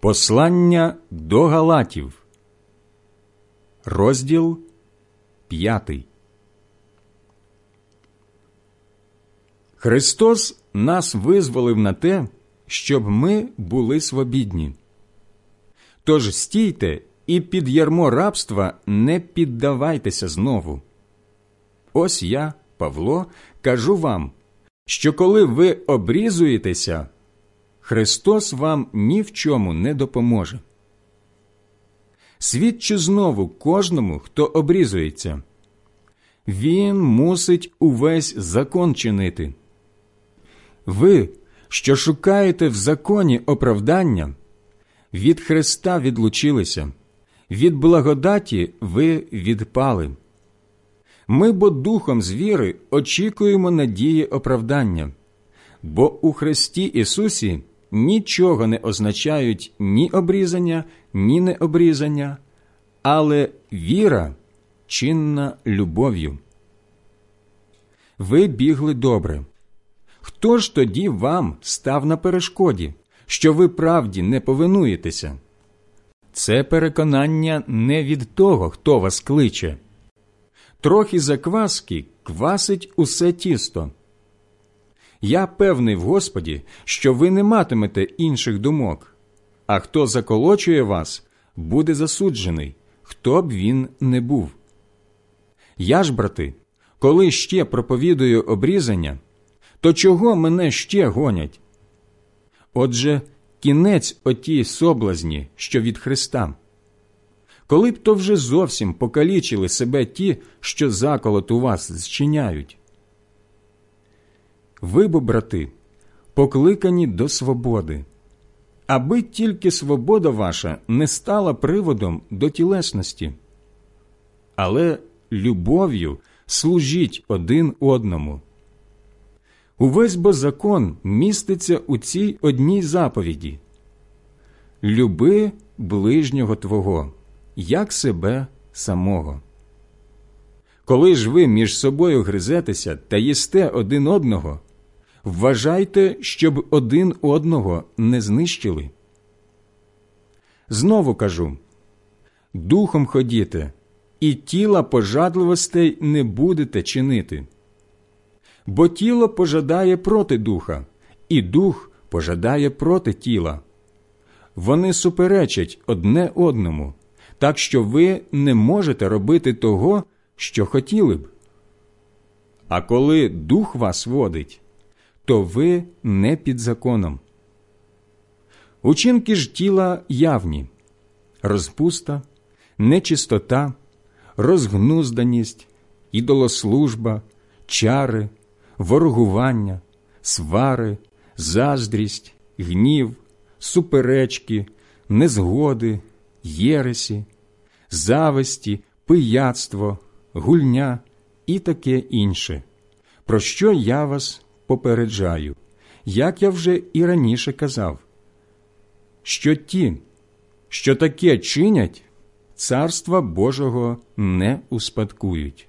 Послання до Галатів, розділ 5. Христос нас визволив на те, щоб ми були свобідні. Тож стійте і під ярмо рабства не піддавайтеся знову. Ось я, Павло, кажу вам, що коли ви обрізуєтеся, Христос вам ні в чому не допоможе. Свідчу знову кожному, хто обрізується. Він мусить увесь закон чинити. Ви, що шукаєте в законі оправдання, від Христа відлучилися, від благодаті ви відпали. Ми бо духом з віри очікуємо надії оправдання, бо у Христі Ісусі нічого не означають ні обрізання, ні необрізання, але віра чинна любов'ю. Ви бігли добре. Хто ж тоді вам став на перешкоді, що ви правді не повинуєтеся? Це переконання не від того, хто вас кличе. Трохи закваски квасить усе тісто. Я певний в Господі, що ви не матимете інших думок, а хто заколочує вас, буде засуджений, хто б він не був. Я ж, брати, коли ще проповідую обрізання, то чого мене ще гонять? Отже, кінець отій соблазні, що від Христа. Коли б то вже зовсім покалічили себе ті, що заколот у вас зчиняють. Ви бо, брати, покликані до свободи, аби тільки свобода ваша не стала приводом до тілесності. Але любов'ю служіть один одному. Увесь бо закон міститься у цій одній заповіді: люби ближнього твого, як себе самого. Коли ж ви між собою гризетеся та їсте один одного, вважайте, щоб один одного не знищили. Знову кажу, духом ходіте, і тіла пожадливостей не будете чинити. Бо тіло пожадає проти духа, і дух пожадає проти тіла. Вони суперечать одне одному, так що ви не можете робити того, що хотіли б. А коли дух вас водить, то ви не під законом. Учинки ж тіла явні: розпуста, нечистота, розгнузданість, ідолослужба, чари, ворогування, свари, заздрість, гнів, суперечки, незгоди, єресі, зависті, пияцтво, гульня і таке інше, про що я вас попереджаю, як я вже і раніше казав, що ті, що таке чинять, Царства Божого не успадкують.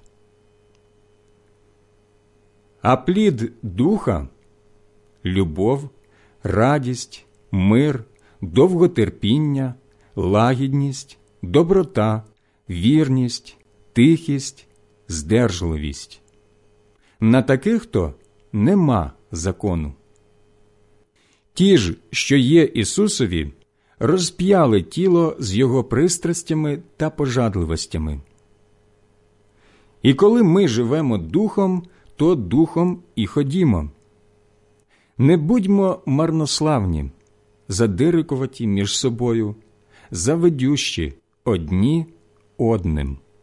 А плід Духа – любов, радість, мир, довготерпіння, лагідність, доброта, вірність, тихість, здержливість. На таких то нема закону. Ті ж, що є Ісусові, розп'яли тіло з його пристрастями та пожадливостями. І коли ми живемо духом, то духом і ходімо. Не будьмо марнославні, задирикуваті між собою, завидющі одні одним.